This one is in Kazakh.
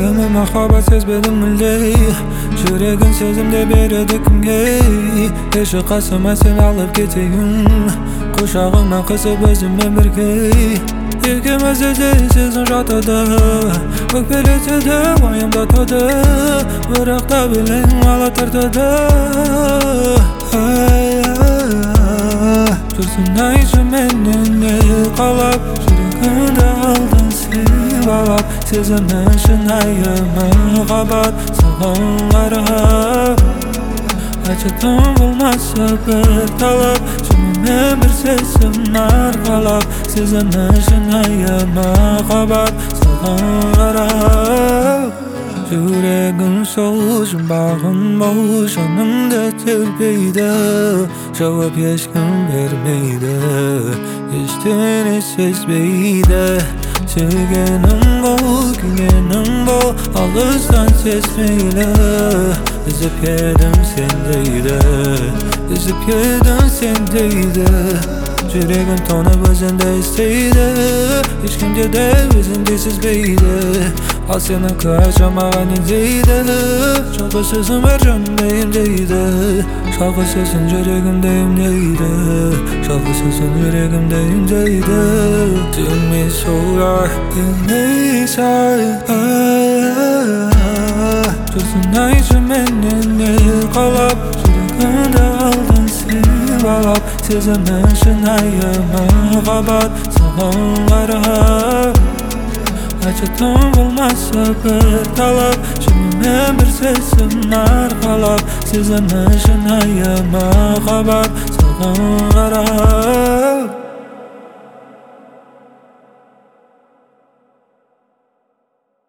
Жүрегіме махаббат сезбедім мүлде, жүрегін сезімде береді кімге. Кеші қасыма сен алып кетейін, құшағыма қысып өзіммен бірге. Екеумізде де сезім жатады, өкпелетеді, уайымдатады, бірақ та білең ала тартады. Жүрсін айтшы менен не қалап, жүрегімді алдың сен балап. Сезімнің шынайы махаббат саған қарап. Айтшы тым болмаса бір талап, жүрегіме бір сезім арқалап. Сезімнің шынайы махаббат саған қарап. Жүрегім сол, жұмбағым бол, жанымды тербейді, жауап ешкім бермейді, ештеңе сезбейді. Сүйгенім бол, күйгенім бол, алыстан сезбейлі. Үзіп едім сендейді, үзіп едім сендейді. Жүрегім тоңып өзіңді іздейді, ешкімде де өзіңді сезбейді. Ал сенің күнәсі маған не дейді? Жалғыз сөзің бар жанымда емдейді, жалғыз сөзің жүрегімді емдейді, жалғыз сөзің жүрегімді емдейді. Демей солар, демей сай. Жүрсін айтшы менен не қалап, жүрегімді алдың сен балап. Сезімнің шынайы махаббат саған қарап. Айтшы тым болмаса бір талап, жүрегіме бір сезім арқалап. Сезімнің шынайы махаббат саған қарап.